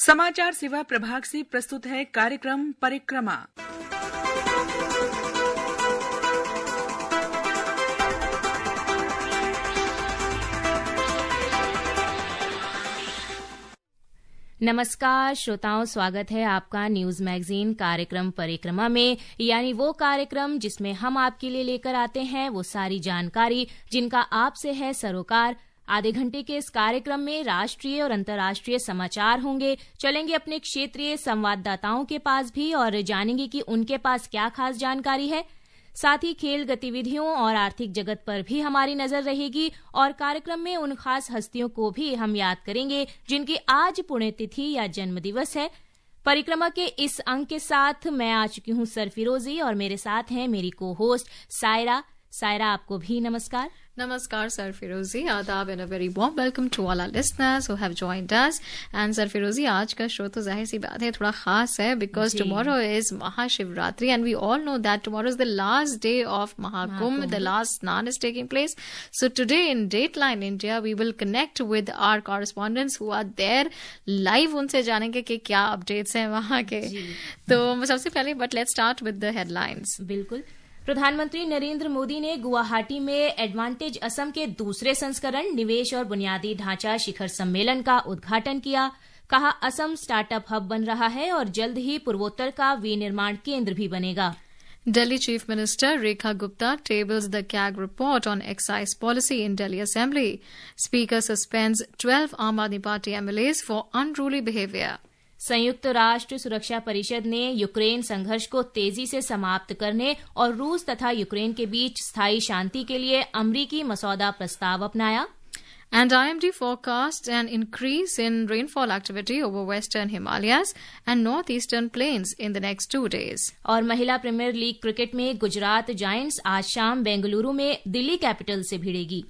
समाचार सेवा प्रभाग से प्रस्तुत है कार्यक्रम परिक्रमा। नमस्कार श्रोताओं, स्वागत है आपका न्यूज मैगजीन कार्यक्रम परिक्रमा में, यानी वो कार्यक्रम जिसमें हम आपके लिए लेकर आते हैं वो सारी जानकारी जिनका आपसे है सरोकार। आधे घंटे के इस कार्यक्रम में राष्ट्रीय और अंतर्राष्ट्रीय समाचार होंगे, चलेंगे अपने क्षेत्रीय संवाददाताओं के पास भी और जानेंगे कि उनके पास क्या खास जानकारी है। साथ ही खेल गतिविधियों और आर्थिक जगत पर भी हमारी नजर रहेगी और कार्यक्रम में उन खास हस्तियों को भी हम याद करेंगे जिनकी आज पुण्यतिथि या जन्मदिवस है। परिक्रमा के इस अंक के साथ मैं आ चुकी हूं सरफिरोजी और मेरे साथ हैं मेरी को होस्ट सायरा। सायरा, आपको भी नमस्कार। Namaskar, Sarfirozi. Adab and a very warm welcome to all our listeners who have joined us. And Sarfirozi, आज का शो तो जाहिर सी बात है थोड़ा खास है because tomorrow is Mahashivratri and we all know that tomorrow is the last day of Mahakumbh. The last Snan is taking place. So today in Dateline India, we will connect with our correspondents who are there live. उनसे जानेंगे कि क्या updates हैं वहाँ के। तो सबसे पहले but let's start with the headlines. बिल्कुल। प्रधानमंत्री नरेंद्र मोदी ने गुवाहाटी में एडवांटेज असम के दूसरे संस्करण निवेश और बुनियादी ढांचा शिखर सम्मेलन का उद्घाटन किया। कहा, असम स्टार्टअप हब बन रहा है और जल्द ही पूर्वोत्तर का विनिर्माण केंद्र भी बनेगा। Delhi Chief Minister Rekha Gupta tables the CAG report on excise policy in Delhi Assembly. Speaker suspends 12 Aam Aadmi Party MLAs for unruly behavior. संयुक्त राष्ट्र सुरक्षा परिषद ने यूक्रेन संघर्ष को तेजी से समाप्त करने और रूस तथा यूक्रेन के बीच स्थायी शांति के लिए अमरीकी मसौदा प्रस्ताव अपनाया। And IMD forecasts an increase in rainfall activity over western Himalayas and northeastern plains in the next 2 days. और महिला प्रीमियर लीग क्रिकेट में गुजरात जायंट्स आज शाम बेंगलुरु में दिल्ली कैपिटल से भिड़ेगी।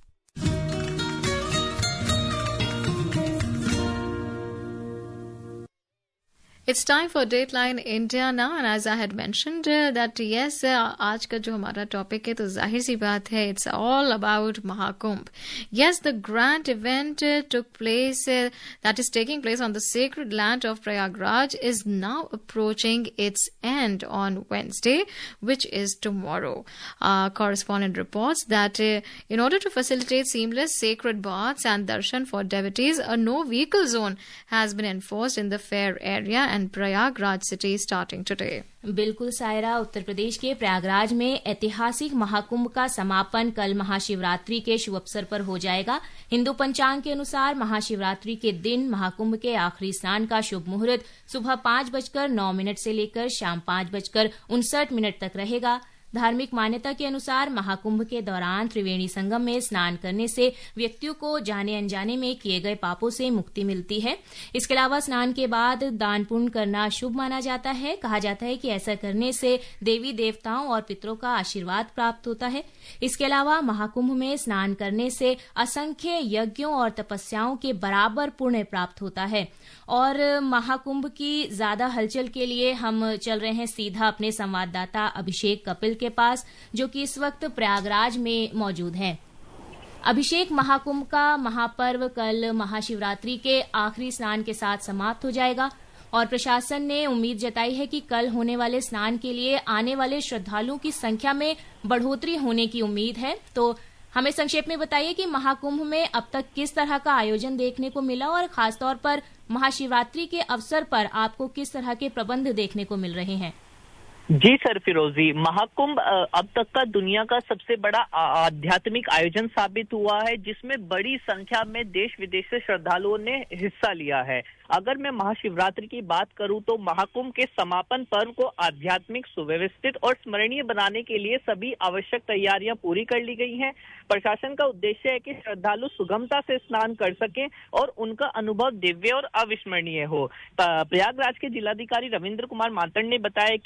It's time for Dateline India now, and as I had mentioned that yes, आज का जो हमारा टॉपिक है तो जाहिर सी बात है it's all about Mahakumbh. Yes, the grand event took place that is taking place on the sacred land of Prayagraj is now approaching its end on Wednesday, which is tomorrow. Our correspondent reports that in order to facilitate seamless sacred baths and darshan for devotees, a no vehicle zone has been enforced in the fair area and Prayagraj city starting today. बिल्कुल सायरा, उत्तर प्रदेश के प्रयागराज में ऐतिहासिक महाकुंभ का समापन कल महाशिवरात्रि के शुभ अवसर पर हो जाएगा। हिंदू पंचांग के अनुसार महाशिवरात्रि के दिन महाकुंभ के आखिरी स्नान का शुभ मुहूर्त सुबह 5:09 से लेकर शाम 5:59 तक रहेगा। धार्मिक मान्यता के अनुसार महाकुंभ के दौरान त्रिवेणी संगम में स्नान करने से व्यक्तियों को जाने अनजाने में किए गए पापों से मुक्ति मिलती है। इसके अलावा स्नान के बाद दान पुण्य करना शुभ माना जाता है। कहा जाता है कि ऐसा करने से देवी देवताओं और पितरों का आशीर्वाद प्राप्त होता है। इसके अलावा महाकुंभ में स्नान करने से असंख्य यज्ञों और तपस्याओं के बराबर पुण्य प्राप्त होता है। और महाकुंभ की ज्यादा हलचल के लिए हम चल रहे हैं सीधा अपने संवाददाता अभिषेक कपिल के पास, जो कि इस वक्त प्रयागराज में मौजूद हैं। अभिषेक, महाकुंभ का महापर्व कल महाशिवरात्रि के आखिरी स्नान के साथ समाप्त हो जाएगा और प्रशासन ने उम्मीद जताई है कि कल होने वाले स्नान के लिए आने वाले श्रद्धालुओं की संख्या में बढ़ोतरी होने की उम्मीद है। तो हमें संक्षेप में बताइए कि महाकुंभ में अब तक किस तरह का आयोजन देखने को मिला और खासतौर पर महाशिवरात्रि के अवसर पर आपको किस तरह के प्रबंध देखने को मिल रहे हैं। जी सर फिरोजी, महाकुंभ अब तक का दुनिया का सबसे बड़ा आध्यात्मिक आयोजन साबित हुआ है, जिसमें बड़ी संख्या में देश विदेश से श्रद्धालुओं ने हिस्सा लिया है। अगर मैं महाशिवरात्रि की बात करूं तो महाकुंभ के समापन पर्व को आध्यात्मिक, सुव्यवस्थित और स्मरणीय बनाने के लिए सभी आवश्यक तैयारियां पूरी कर ली गई हैं। प्रशासन का उद्देश्य है कि श्रद्धालु सुगमता से स्नान कर सकें और उनका अनुभव दिव्य और अविस्मरणीय हो। प्रयागराज के जिलाधिकारी रविंद्र कुमार मातड़ ने बताया कि उत्तर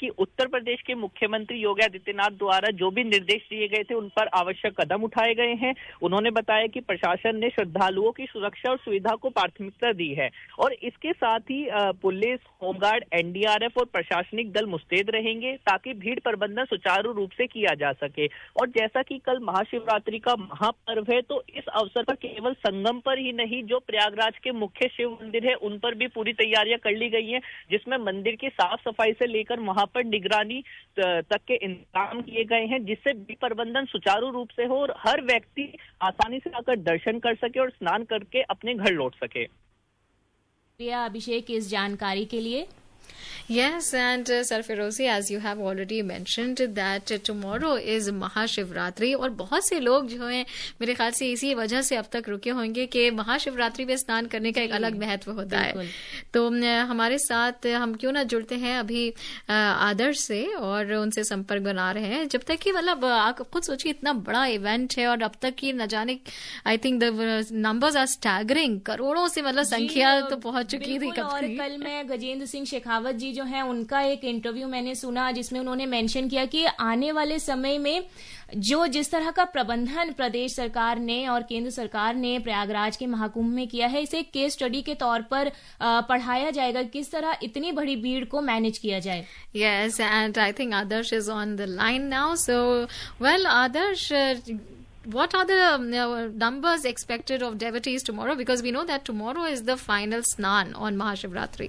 प्रदेश के मुख्यमंत्री योगी आदित्यनाथ द्वारा जो भी निर्देश दिए गए थे उन पर आवश्यक कदम उठाए गए हैं। उन्होंने बताया कि प्रशासन ने श्रद्धालुओं की सुरक्षा और सुविधा को प्राथमिकता दी है और इसके साथ ही पुलिस, होमगार्ड, एनडीआरएफ और प्रशासनिक दल मुस्तैद रहेंगे ताकि भीड़ प्रबंधन सुचारू रूप से किया जा सके। और जैसा कि कल महाशिवरात्रि का महापर्व है तो इस अवसर पर केवल संगम पर ही नहीं, जो प्रयागराज के मुख्य शिव मंदिर है उन पर भी पूरी तैयारियां कर ली गई हैं, जिसमें मंदिर की साफ सफाई से लेकर वहां पर निगरानी तक के इंतजाम किए गए हैं, जिससे भीड़ प्रबंधन सुचारू रूप से हो और हर व्यक्ति आसानी से आकर दर्शन कर सके और स्नान करके अपने घर लौट सके। प्रिया, अभिषेक, इस जानकारी के लिए। Yes, and Sarfirozi, as you have already mentioned that tomorrow is Mahashivratri और बहुत से लोग जो हैं मेरे ख्याल से इसी वजह से अब तक रुके होंगे कि महाशिवरात्रि में स्नान करने का एक अलग महत्व होता है। तो हमारे साथ हम क्यों ना जुड़ते हैं अभी आदर्श से और उनसे संपर्क बना रहे हैं। जब तक कि मतलब आप खुद सोचिए इतना बड़ा इवेंट है और अब तक की न जाने I think the numbers are staggering, करोड़ों से मतलब संख्या तो पहुंच चुकी थी। और कल मैं गजेंद्र सिंह शेखावत जी जो है उनका एक इंटरव्यू मैंने सुना जिसमें उन्होंने मेंशन किया कि आने वाले समय में जो जिस तरह का प्रबंधन प्रदेश सरकार ने और केंद्र सरकार ने प्रयागराज के महाकुंभ में किया है, इसे केस स्टडी के तौर पर पढ़ाया जाएगा, किस तरह इतनी बड़ी भीड़ को मैनेज किया जाए। Yes, and I think Adarsh is on the line now. So, well, Adarsh, what are the numbers expected of devotees tomorrow? Because we know that tomorrow is the final Snan on Mahashivratri.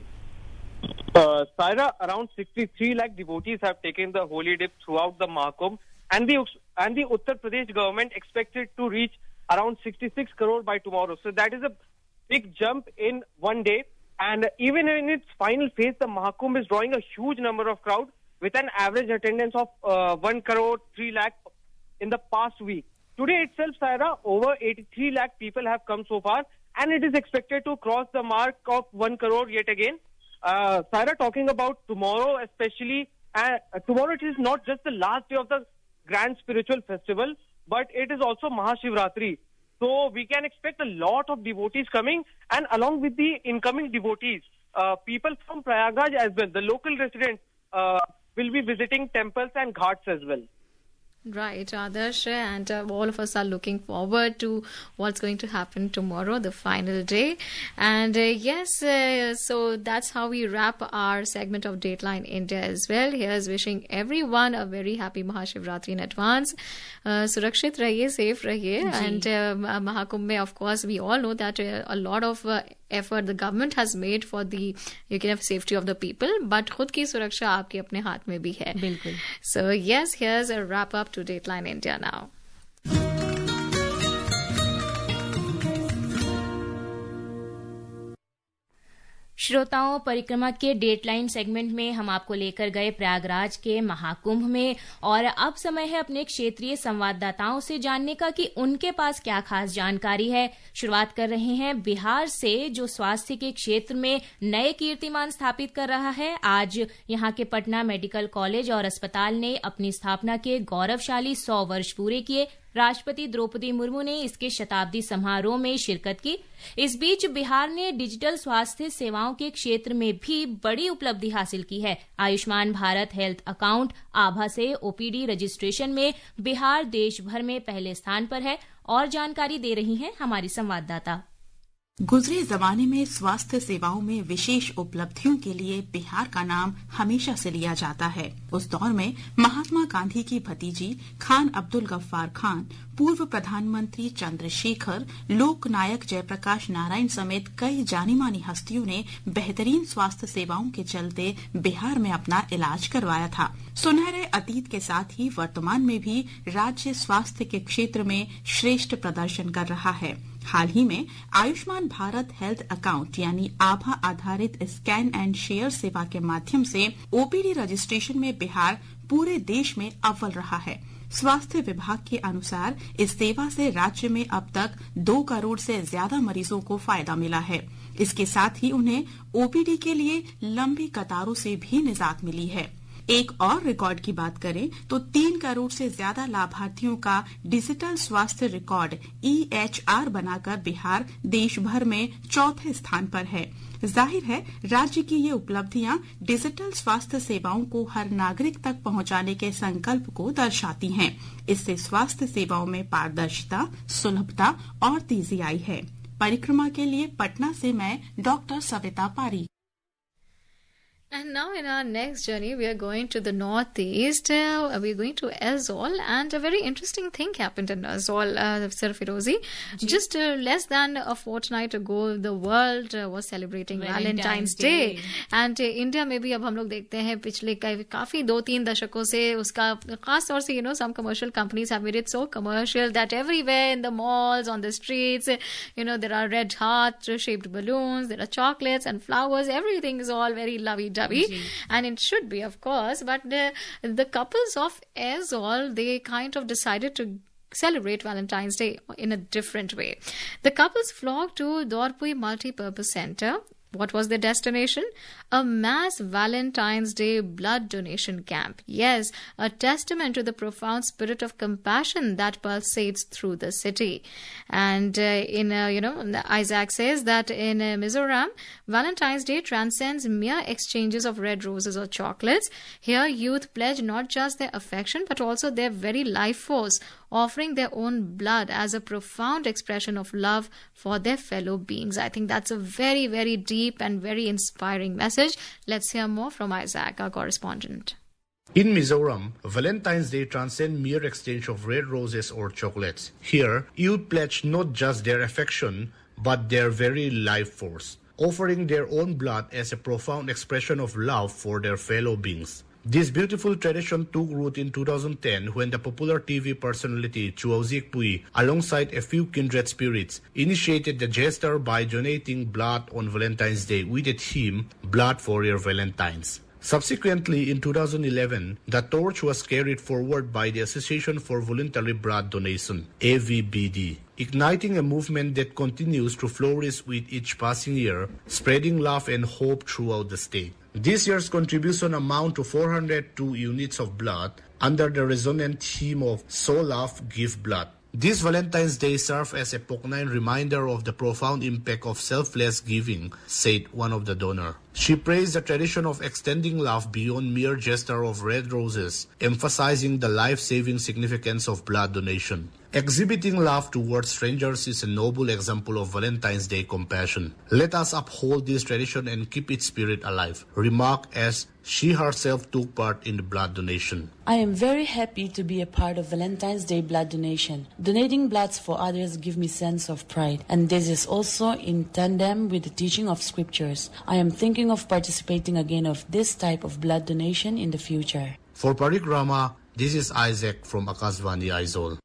Saira, around 63 lakh devotees have taken the holy dip throughout the Mahakumbh, and the Uttar Pradesh government expected to reach around 66 crore by tomorrow. So that is a big jump in one day. And even in its final phase, the Mahakumbh is drawing a huge number of crowd with an average attendance of 1 crore 3 lakh in the past week. Today itself, Saira, over 83 lakh people have come so far, and it is expected to cross the mark of 1 crore yet again. Saira, talking about tomorrow especially, tomorrow it is not just the last day of the grand spiritual festival, but it is also Mahashivratri. So we can expect a lot of devotees coming, and along with the incoming devotees, people from Prayagraj as well, the local residents will be visiting temples and ghats as well. Right, Adarsh, and all of us are looking forward to what's going to happen tomorrow, the final day. And yes, so that's how we wrap our segment of Dateline India as well. Here's wishing everyone a very happy Mahashivratri in advance. Surakshit rahiye, safe rahiye. And Mahakumbh mein, of course, we all know that a lot of effort the government has made for the safety of the people, but खुद की सुरक्षा आपके अपने हाथ में भी है। बिल्कुल। So yes, here's a wrap up to Dateline India now. श्रोताओं, परिक्रमा के डेटलाइन सेगमेंट में हम आपको लेकर गए प्रयागराज के महाकुंभ में, और अब समय है अपने क्षेत्रीय संवाददाताओं से जानने का कि उनके पास क्या खास जानकारी है। शुरुआत कर रहे हैं बिहार से, जो स्वास्थ्य के क्षेत्र में नए कीर्तिमान स्थापित कर रहा है। आज यहां के पटना मेडिकल कॉलेज और अस्पताल ने अपनी स्थापना के गौरवशाली 100 वर्ष पूरे किए। राष्ट्रपति द्रौपदी मुर्मू ने इसके शताब्दी समारोह में शिरकत की। इस बीच बिहार ने डिजिटल स्वास्थ्य सेवाओं के क्षेत्र में भी बड़ी उपलब्धि हासिल की है। आयुष्मान भारत हेल्थ अकाउंट आभा से ओपीडी रजिस्ट्रेशन में बिहार देश भर में पहले स्थान पर है, और जानकारी दे रही हैं हमारी संवाददाता। गुजरे जमाने में स्वास्थ्य सेवाओं में विशेष उपलब्धियों के लिए बिहार का नाम हमेशा से लिया जाता है। उस दौर में महात्मा गांधी की भतीजी खान अब्दुल गफ्फार खान, पूर्व प्रधानमंत्री चंद्रशेखर, लोक नायक जयप्रकाश नारायण समेत कई जानी मानी हस्तियों ने बेहतरीन स्वास्थ्य सेवाओं के चलते बिहार में अपना इलाज करवाया था। सुनहरे अतीत के साथ ही वर्तमान में भी राज्य स्वास्थ्य के क्षेत्र में श्रेष्ठ प्रदर्शन कर रहा है। हाल ही में आयुष्मान भारत हेल्थ अकाउंट यानी आभा आधारित स्कैन एंड शेयर सेवा के माध्यम से ओपीडी रजिस्ट्रेशन में बिहार पूरे देश में अव्वल रहा है। स्वास्थ्य विभाग के अनुसार इस सेवा से राज्य में अब तक 2 करोड़ से ज्यादा मरीजों को फायदा मिला है। इसके साथ ही उन्हें ओपीडी के लिए लंबी कतारों से भी निजात मिली है। एक और रिकॉर्ड की बात करें तो 3 करोड़ से ज्यादा लाभार्थियों का डिजिटल स्वास्थ्य रिकॉर्ड EHR बनाकर बिहार देश भर में चौथे स्थान पर है। जाहिर है राज्य की ये उपलब्धियां डिजिटल स्वास्थ्य सेवाओं को हर नागरिक तक पहुंचाने के संकल्प को दर्शाती हैं। इससे स्वास्थ्य सेवाओं में पारदर्शिता, सुलभता और तेजी आई है। परिक्रमा के लिए पटना से मैं डॉक्टर सविता पारी। And now in our next journey, we are going to the northeast. We are going to Aizawl, and a very interesting thing happened in Aizawl, Sir Firozi. Just less than a fortnight ago, the world was celebrating Valentine's Day. And India में भी अब हम लोग देखते हैं पिछले काफी 2-3 दशकों से उसका खास तौर से some commercial companies have made it so commercial that everywhere in the malls, on the streets, there are red heart-shaped balloons, there are chocolates and flowers. Everything is all very lovey-dovey. And it should be, of course, but the couples of Aizawl, they kind of decided to celebrate Valentine's Day in a different way. The couples flocked to Dorpui Multi-Purpose Center. What was their destination? A mass Valentine's Day blood donation camp. Yes, a testament to the profound spirit of compassion that pulsates through the city. And Isaac says that in Mizoram, Valentine's Day transcends mere exchanges of red roses or chocolates. Here, youth pledge not just their affection, but also their very life force, offering their own blood as a profound expression of love for their fellow beings. I think that's a very, very deep and very inspiring message. Let's hear more from Isaac, our correspondent. In Mizoram, Valentine's Day transcends mere exchange of red roses or chocolates. Here, youth pledge not just their affection, but their very life force, offering their own blood as a profound expression of love for their fellow beings. This beautiful tradition took root in 2010 when the popular TV personality Chuao Zikpui, alongside a few kindred spirits, initiated the gesture by donating blood on Valentine's Day with the theme Blood for Your Valentines. Subsequently, in 2011, the torch was carried forward by the Association for Voluntary Blood Donation, AVBD, igniting a movement that continues to flourish with each passing year, spreading love and hope throughout the state. This year's contribution amounts to 402 units of blood under the resonant theme of Sow Love, Give Blood. This Valentine's Day serves as a poignant reminder of the profound impact of selfless giving, said one of the donors. She praised the tradition of extending love beyond mere gesture of red roses, emphasizing the life-saving significance of blood donation. Exhibiting love towards strangers is a noble example of Valentine's Day compassion. Let us uphold this tradition and keep its spirit alive, remarked as she herself took part in the blood donation. I am very happy to be a part of Valentine's Day blood donation. Donating bloods for others gives me sense of pride, and this is also in tandem with the teaching of scriptures. I am thinking of participating again of this type of blood donation in the future. For Parikrama, this is Isaac from Akashvani Aizawl.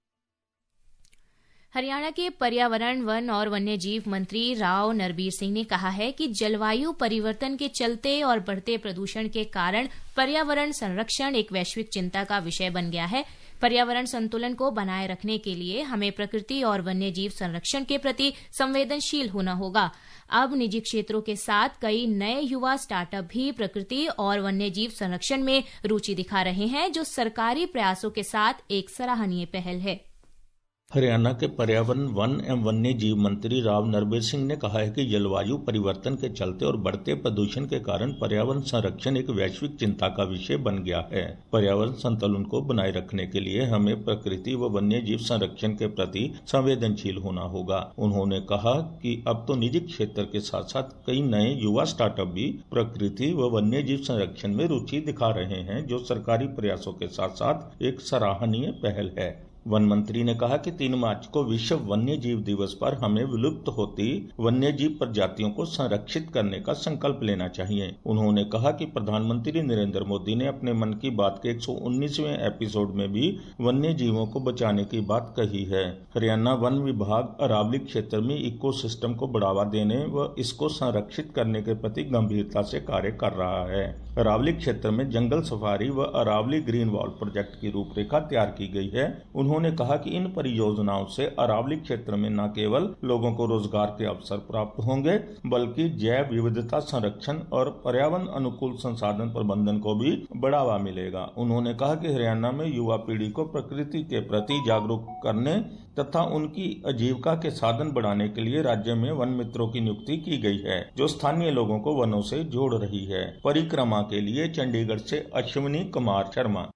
Haryana के पर्यावरण, one और वन्यजीव मंत्री राव नरबीर सिंह ने कहा है कि जलवायु परिवर्तन के चलते और बढ़ते प्रदूषण के कारण पर्यावरण संरक्षण एक वैश्विक चिंता का विषय बन गया है। पर्यावरण संतुलन को बनाए रखने के लिए हमें प्रकृति और वन्यजीव संरक्षण के प्रति संवेदनशील होना होगा। अब निजी क्षेत्रों के साथ कई नए युवा स्टार्टअप भी प्रकृति और वन्यजीव संरक्षण में रुचि दिखा रहे हैं, जो सरकारी प्रयासों के साथ एक सराहनीय पहल है। हरियाणा के पर्यावरण, वन एवं वन्य जीव मंत्री राव नरबीर सिंह ने कहा है कि जलवायु परिवर्तन के चलते और बढ़ते प्रदूषण के कारण पर्यावरण संरक्षण एक वैश्विक चिंता का विषय बन गया है। पर्यावरण संतुलन को बनाए रखने के लिए हमें प्रकृति व वन्य जीव संरक्षण के प्रति संवेदनशील होना होगा। उन्होंने कहा कि अब तो निजी क्षेत्र के साथ साथ कई नए युवा स्टार्टअप भी प्रकृति व वन्य जीव संरक्षण में रुचि दिखा रहे हैं, जो सरकारी प्रयासों के साथ साथ एक सराहनीय पहल है। वन मंत्री ने कहा कि 3 मार्च को विश्व वन्य जीव दिवस पर हमें विलुप्त होती वन्य जीव प्रजातियों को संरक्षित करने का संकल्प लेना चाहिए। उन्होंने कहा कि प्रधानमंत्री नरेंद्र मोदी ने अपने मन की बात के 119वें एपिसोड में भी वन्य जीवों को बचाने की बात कही है। हरियाणा वन विभाग अरावली क्षेत्र में इकोसिस्टम को बढ़ावा देने व इसको संरक्षित करने के प्रति गंभीरता से कार्य कर रहा है। अरावली क्षेत्र में जंगल सफारी व अरावली ग्रीन वॉल प्रोजेक्ट की रूपरेखा तैयार की गई है। उन्होंने उन्होंने कहा कि इन परियोजनाओं से अरावली क्षेत्र में न केवल लोगों को रोजगार के अवसर प्राप्त होंगे बल्कि जैव विविधता संरक्षण और पर्यावरण अनुकूल संसाधन प्रबंधन को भी बढ़ावा मिलेगा। उन्होंने कहा कि हरियाणा में युवा पीढ़ी को प्रकृति के प्रति जागरूक करने तथा उनकी आजीविका के साधन बढ़ाने के लिए राज्य में वन मित्रों की नियुक्ति की गई है, जो स्थानीय लोगों को वनों से जोड़ रही है। परिक्रमा के लिए चंडीगढ़ से Ashwini Kumar Sharma.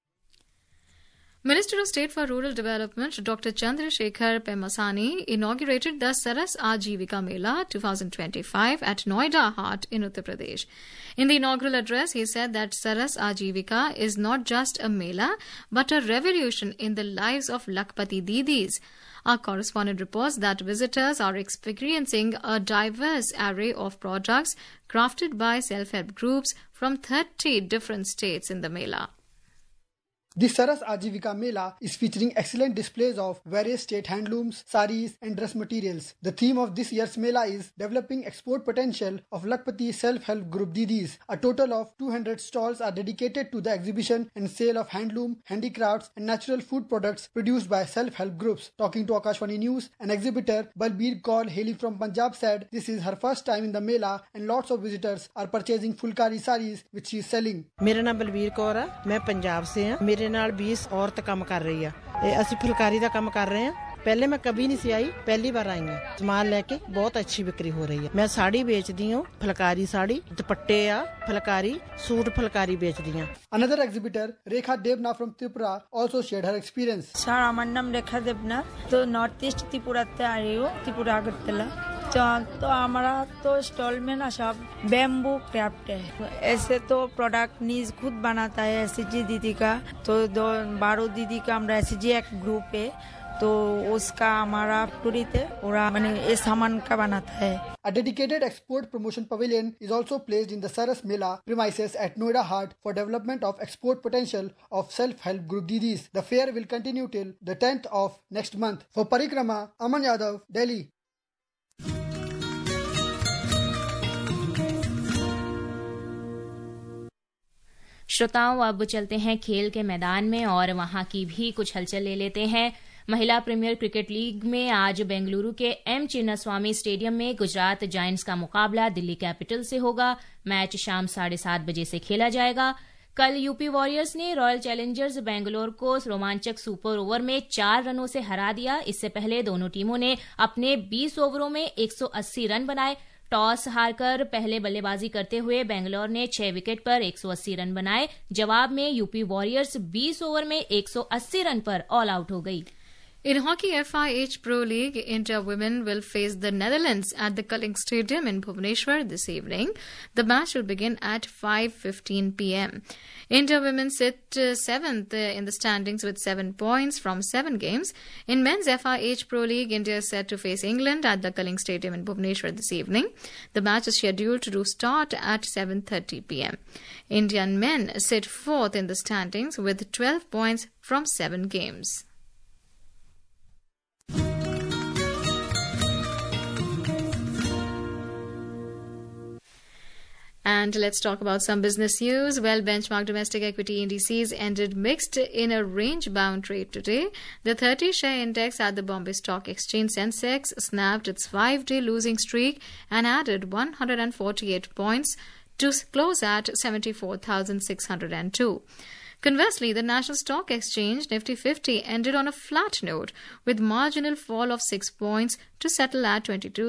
Minister of State for Rural Development Dr. Chandrasekhar Pemasani inaugurated the Saras Ajivika Mela 2025 at Noida Haat in Uttar Pradesh. In the inaugural address, he said that Saras Ajivika is not just a Mela but a revolution in the lives of Lakhpati Didis. Our correspondent reports that visitors are experiencing a diverse array of products crafted by self-help groups from 30 different states in the Mela. The Saras Ajivika Mela is featuring excellent displays of various state handlooms, saris and dress materials. The theme of this year's Mela is Developing Export Potential of Lakhpati Self-Help Group Didis. A total of 200 stalls are dedicated to the exhibition and sale of handloom, handicrafts and natural food products produced by self-help groups. Talking to Akashvani News, an exhibitor, Balbir Kaur, hailing from Punjab, said this is her first time in the Mela and lots of visitors are purchasing Fulkari saris which she is selling. मेरा नाम बलबीर कौर है, मैं पंजाब से हूं। मेरे नाल 20 औरत काम कर रही है। ਅਸੀਂ ਫੁਲਕਾਰੀ ਦਾ ਕੰਮ ਕਰ ਰਹੇ ਹਾਂ। पहले मैं कभी नहीं सी आई, पहली बार आई हूँ। सामान लेके बहुत अच्छी बिक्री हो रही है। मैं साड़ी बेचती हूँ, फुलकारी साड़ी, दुपट्टे या फुलकारी सूट फुलकारी बेचती हूँ। Another exhibitor, Rekha Devna from Tripura, also shared her experience. Sir, আমার নাম রেখা দেবনাথ। तो नॉर्थ ईस्ट त्रिपुराতে आ रही हूँ, त्रिपुरा अगरतला। तो हमारा तो स्टॉल में ना सब बैम्बू क्राफ्ट है। ऐसे तो प्रोडक्ट नीज खुद बनाता है एसएचजी दीदी का। तो 12 दीदी का हमारा एसएचजी एक ग्रुप है, तो उसका हमारा पूरी ये सामान का बनाता है। A dedicated export promotion pavilion is also placed in the Saras Mela premises at Noida Haat for development of export potential of self-help group Didis. The fair will continue till the 10th of next month. For Parikrama, Aman Yadav, Delhi. श्रोताओं, अब चलते हैं खेल के मैदान में और वहां की भी कुछ हलचल ले लेते हैं। महिला प्रीमियर क्रिकेट लीग में आज बेंगलुरु के एम चिन्नास्वामी स्टेडियम में गुजरात जायंट्स का मुकाबला दिल्ली कैपिटल से होगा। मैच शाम 7:30 बजे से खेला जाएगा। कल यूपी वॉरियर्स ने रॉयल चैलेंजर्स बेंगलोर को रोमांचक सुपर ओवर में 4 रनों से हरा दिया। इससे पहले दोनों टीमों ने अपने 20 ओवरों में 180 रन बनाए। टॉस हारकर पहले बल्लेबाजी करते हुए बेंगलोर ने 6 विकेट पर 180 रन बनाए। जवाब में यूपी वॉरियर्स 20 ओवर में 180 रन पर ऑल आउट हो गई। In Hockey FIH Pro League, India women will face the Netherlands at the Kaling Stadium in Bhubaneswar this evening. The match will begin at 5:15 p.m. India women sit 7th in the standings with 7 points from 7 games. In men's FIH Pro League, India is set to face England at the Kaling Stadium in Bhubaneswar this evening. The match is scheduled to start at 7:30 p.m. Indian men sit 4th in the standings with 12 points from 7 games. And let's talk about some business news. Well, benchmark domestic equity indices ended mixed in a range-bound trade today. The 30-share index at the Bombay Stock Exchange Sensex snapped its 5-day losing streak and added 148 points to close at 74,602. Conversely, the National Stock Exchange Nifty 50 ended on a flat note with marginal fall of 6 points to settle at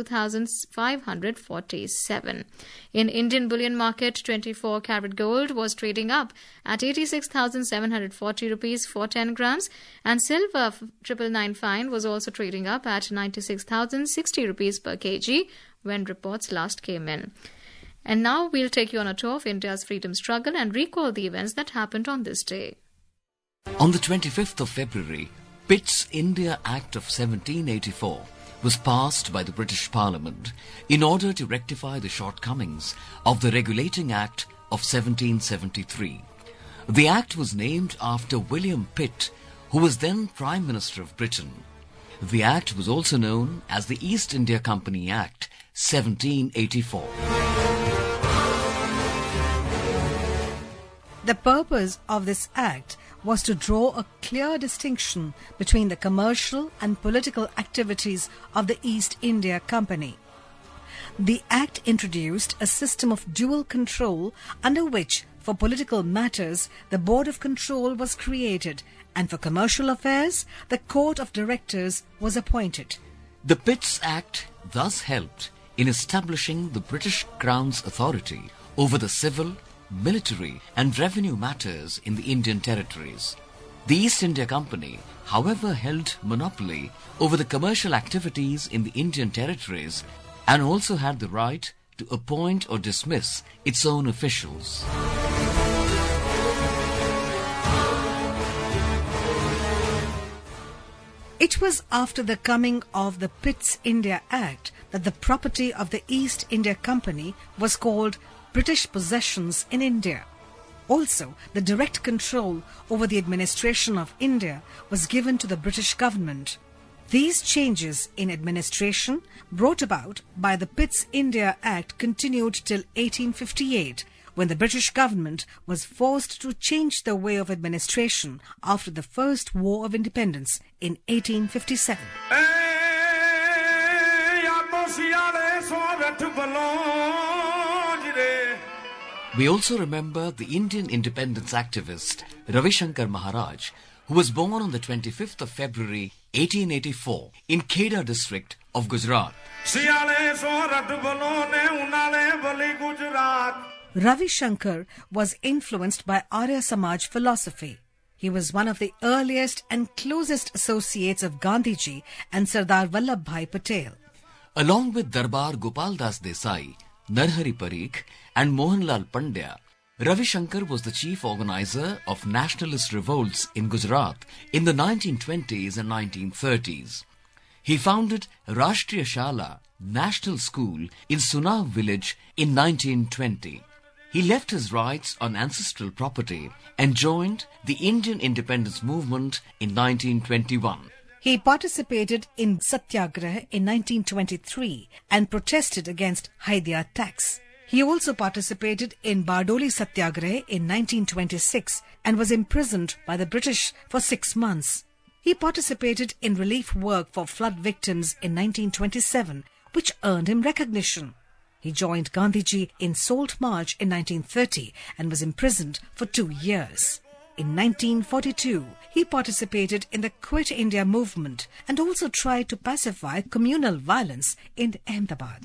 22,547. In Indian bullion market, 24-carat gold was trading up at 86,740 rupees for 10 grams, and silver 999 fine was also trading up at 96,060 rupees per kg when reports last came in. And now we'll take you on a tour of India's freedom struggle and recall the events that happened on this day. On the 25th of February, Pitt's India Act of 1784 was passed by the British Parliament in order to rectify the shortcomings of the Regulating Act of 1773. The Act was named after William Pitt, who was then Prime Minister of Britain. The Act was also known as the East India Company Act 1784. The purpose of this act was to draw a clear distinction between the commercial and political activities of the East India Company. The Act introduced a system of dual control under which, for political matters, the Board of Control was created, and for commercial affairs, the Court of Directors was appointed. The Pitts Act thus helped in establishing the British Crown's authority over the civil, military and revenue matters in the Indian territories. The East India Company, however, held monopoly over the commercial activities in the Indian territories and also had the right to appoint or dismiss its own officials. It was after the coming of the Pitts India Act that the property of the East India Company was called British possessions in India. Also, the direct control over the administration of India was given to the British government. These changes in administration brought about by the Pitts India Act continued till 1858, when the British government was forced to change the way of administration after the First War of Independence in 1857. We also remember the Indian independence activist Ravi Shankar Maharaj, who was born on the 25th of February 1884 in Kheda district of Gujarat. Ravi Shankar was influenced by Arya Samaj philosophy. He was one of the earliest and closest associates of Gandhiji and Sardar Vallabhbhai Patel. Along with Darbar Gopal Das Desai, Narhari Parikh and Mohanlal Pandya, Ravi Shankar was the chief organizer of nationalist revolts in Gujarat in the 1920s and 1930s. He founded Rashtriya Shala National School in Sunav village in 1920. He left his rights on ancestral property and joined the Indian independence movement in 1921. He participated in Satyagraha in 1923 and protested against Haidia tax. He also participated in Bardoli Satyagraha in 1926 and was imprisoned by the British for 6 months. He participated in relief work for flood victims in 1927, which earned him recognition. He joined Gandhiji in Salt March in 1930 and was imprisoned for 2 years. In 1942, he participated in the Quit India movement and also tried to pacify communal violence in Ahmedabad.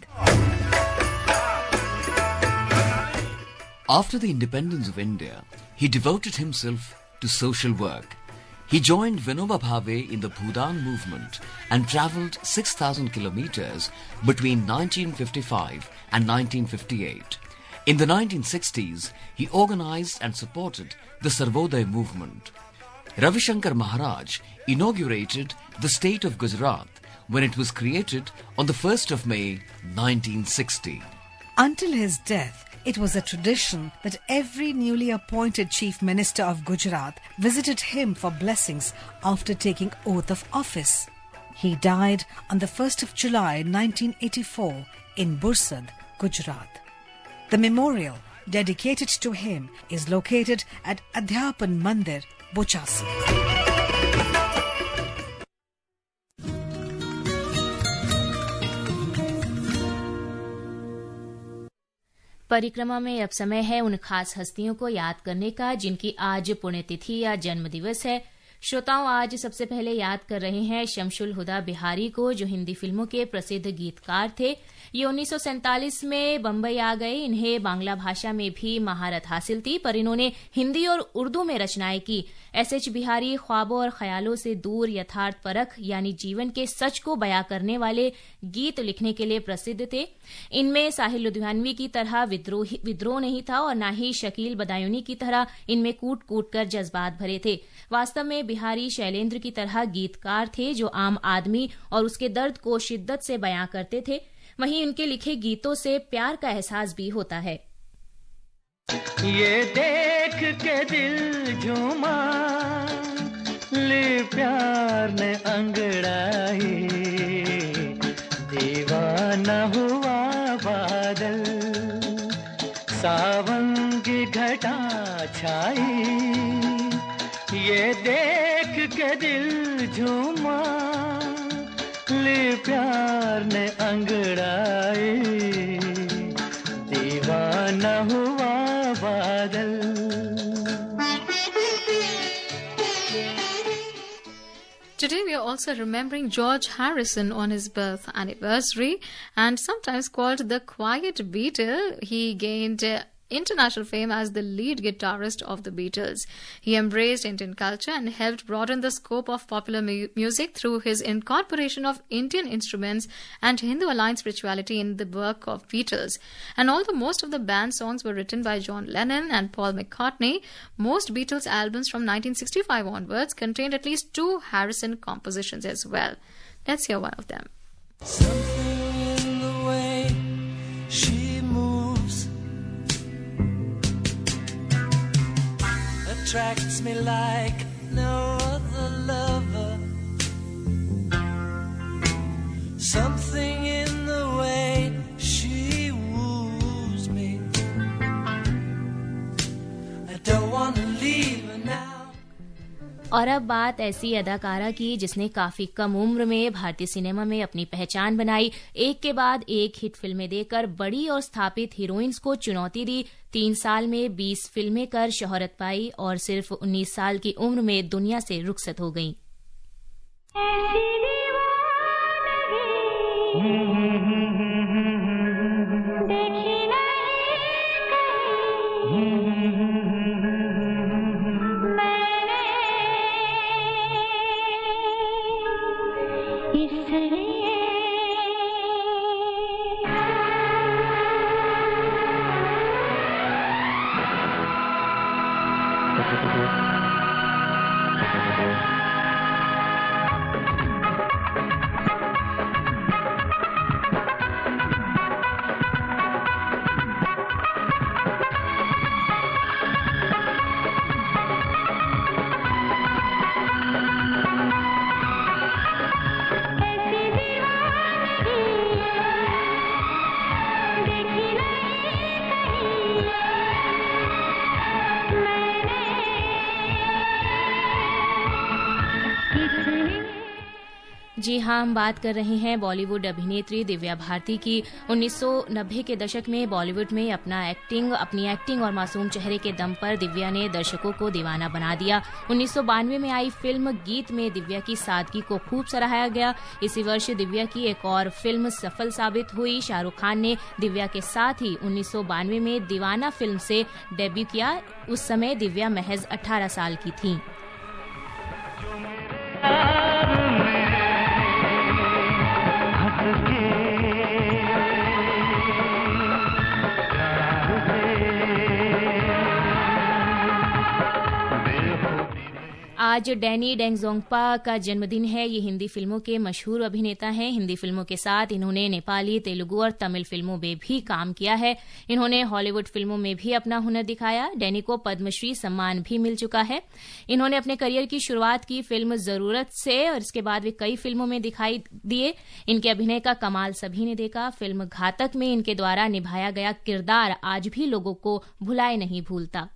After the independence of India, he devoted himself to social work. He joined Vinoba Bhave in the Bhudan movement and travelled 6,000 kilometres between 1955 and 1958. In the 1960s, he organised and supported the Sarvodaya movement. Ravi Shankar Maharaj inaugurated the state of Gujarat when it was created on the 1st of May 1960. Until his death, it was a tradition that every newly appointed Chief Minister of Gujarat visited him for blessings after taking oath of office. He died on the 1st of July 1984 in Bursad, Gujarat. The memorial dedicated to him is located at Adhyapan Mandir, Bochasi. परिक्रमा में अब समय है उन खास हस्तियों को याद करने का जिनकी आज पुण्यतिथि या जन्म दिवस है। श्रोताओं, आज सबसे पहले याद कर रहे हैं शमशुल हुदा बिहारी को, जो हिंदी फिल्मों के प्रसिद्ध गीतकार थे। ये 1947 में बम्बई आ गए। इन्हें बांग्ला भाषा में भी महारत हासिल थी, पर इन्होंने हिंदी और उर्दू में रचनाएं की। एसएच बिहारी ख्वाबों और ख्यालों से दूर यथार्थ परख यानी जीवन के सच को बयां करने वाले गीत लिखने के लिए प्रसिद्ध थे। इनमें साहिल लुधियानवी की तरह विद्रोह नहीं था और न ही शकील बदायूनी की तरह इनमें कूट कूट कर जज्बात भरे थे। वास्तव में बिहारी शैलेंद्र की तरह गीतकार थे जो आम आदमी और उसके दर्द को शिद्दत से बयां करते थे। वहीं उनके लिखे गीतों से प्यार का एहसास भी होता है। ये देख के दिल झूमा, ले प्यार ने अंगड़ाई, दीवाना हुआ बादल, सावन की घटा छाई, ये देख के दिल झूमा, ले प्यार ने अंगड़ाई, दीवाना हुआ बादल। Today we are also remembering George Harrison on his birth anniversary, and sometimes called the Quiet Beatle. He gained international fame as the lead guitarist of the Beatles. He embraced Indian culture and helped broaden the scope of popular music through his incorporation of Indian instruments and Hindu-aligned spirituality in the work of Beatles. And although most of the band's songs were written by John Lennon and Paul McCartney, most Beatles albums from 1965 onwards contained at least 2 Harrison compositions as well. Let's hear one of them. Something in the way she moves attracts me like no other lover. Something in the way she woos me. I don't want to leave her now. और अब बात ऐसी अदाकारा की जिसने काफी कम उम्र में भारतीय सिनेमा में अपनी पहचान बनाई, एक के बाद एक हिट फिल्में देकर बड़ी और स्थापित हीरोइंस को चुनौती दी, 3 साल में 20 फिल्में कर शोहरत पाई और सिर्फ 19 साल की उम्र में दुनिया से रुखसत हो गईं। जी हाँ, हम बात कर रहे हैं बॉलीवुड अभिनेत्री दिव्या भारती की। 1990 के दशक में बॉलीवुड में अपनी एक्टिंग और मासूम चेहरे के दम पर दिव्या ने दर्शकों को दीवाना बना दिया। 1992 में आई फिल्म गीत में दिव्या की सादगी को खूब सराहाया गया। इसी वर्ष दिव्या की एक और फिल्म सफल साबित हुई। शाहरुख खान ने दिव्या के साथ ही 1992 में दीवाना फिल्म से डेब्यू किया। उस समय दिव्या महज 18 साल की थीं। आज डैनी डेंगजोंगपा का जन्मदिन है। ये हिंदी फिल्मों के मशहूर अभिनेता हैं। हिंदी फिल्मों के साथ इन्होंने नेपाली, तेलुगु और तमिल फिल्मों में भी काम किया है। इन्होंने हॉलीवुड फिल्मों में भी अपना हुनर दिखाया। डैनी को पद्मश्री सम्मान भी मिल चुका है। इन्होंने अपने करियर की शुरुआत की फिल्म जरूरत से और इसके बाद वे कई फिल्मों में दिखाई दिए। इनके अभिनय का कमाल सभी ने देखा। फिल्म घातक में इनके द्वारा निभाया गया किरदार आज भी लोगों को भुलाए नहीं भूलता।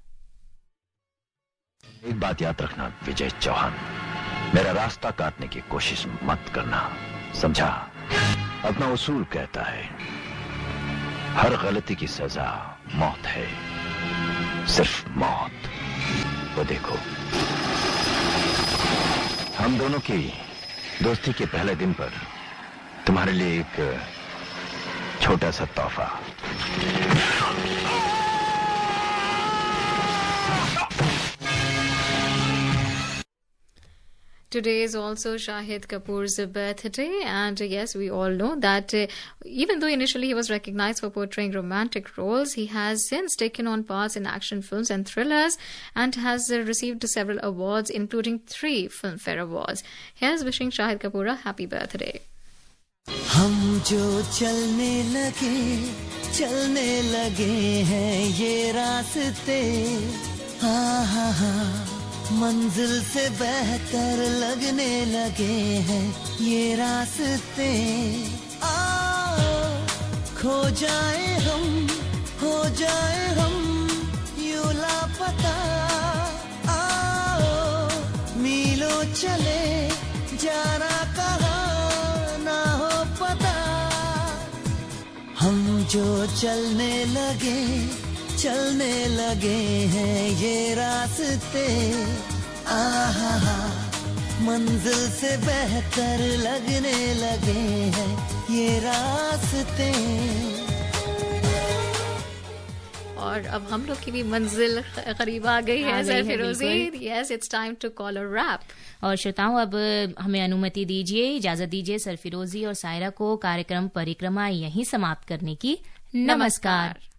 एक बात याद रखना विजय चौहान, मेरा रास्ता काटने की कोशिश मत करना, समझा? अपना उसूल कहता है हर गलती की सजा मौत है, सिर्फ मौत। वो देखो, हम दोनों की दोस्ती के पहले दिन पर तुम्हारे लिए एक छोटा सा तोहफा। Today is also Shahid Kapoor's birthday, and yes, we all know that even though initially he was recognized for portraying romantic roles, he has since taken on parts in action films and thrillers and has received several awards, including 3 Filmfare Awards. Here's wishing Shahid Kapoor a happy birthday. हम जो चलने लगे हैं ये रास्ते, हाँ हाँ हाँ, मंजिल से बेहतर लगने लगे हैं ये रास्ते। आओ खो जाए हम, हो जाए हम यूं लापता। आओ जो चलने लगे हैं ये रास्ते, आहा मंजिल से बेहतर लगने लगे हैं ये रास्ते। और अब हम लोग की भी मंजिल करीब आ गई है फिरोजी। Yes, it's time to call a wrap. और श्रोताओं, अब हमें अनुमति दीजिए, इजाजत दीजिए सरफिरोजी और सायरा को कार्यक्रम परिक्रमा यहीं समाप्त करने की। नमस्कार।